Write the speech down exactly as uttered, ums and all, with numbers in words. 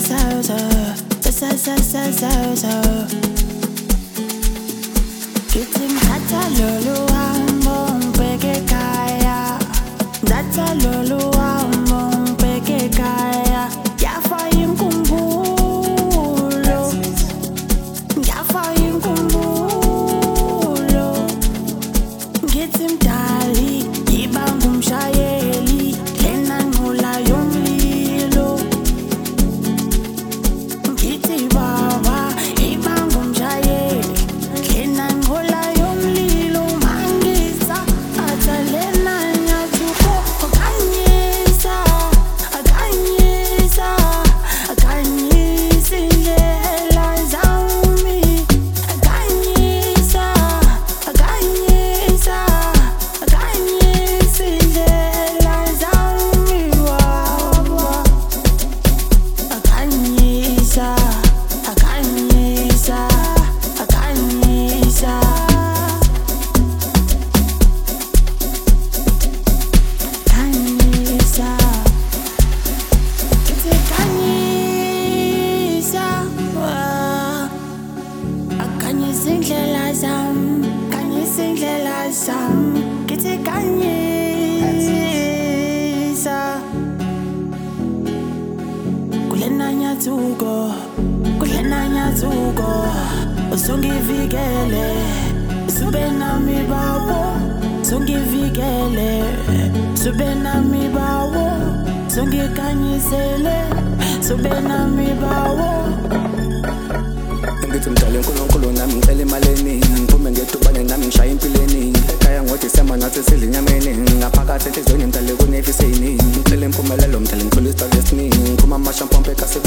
Kithi ngithatha lolu hambo ngibheke ekhaya, ndatha lolu hambo ngibheke ekhaya, yafa inkumbulo, yafa inkumbulo. Ngithi mdali ngibanga umshayeli lena nqola yomlilo, ngithi baba ibanga umshayeli lena nqola yomlilo, mangisa athalena nyathuko akanyisa, akanyisa, akanyisa indlela zami, akanyisa, akanyisa, akanyisa indlela zami baba, akanyisa, akanyisa, akanyisa. Kanyisa, kithi kanyisa, akanyisa indlela zami, kanyisa indlela zami, kithi kanyisa. Kulena nyathuko, kulena nyathuko, uzongivikele, sube nami bawo, uzongivikele, sube nami bawo, uzongikanyisele, sube nami bawo. Ngithi mdala uNkulunkulu nami ngicela imali eningi, ngiphume ngedubane nami ngishaye impilo eningi, ekhaya ngoDisemba nathi sidla inyama eningi, ngaphakathi enhliziyweni mdala kunefisi eyiningi, ngicela impumelelo mdala ngicela isitalo esiningi, ngiphuma amashampompe kasi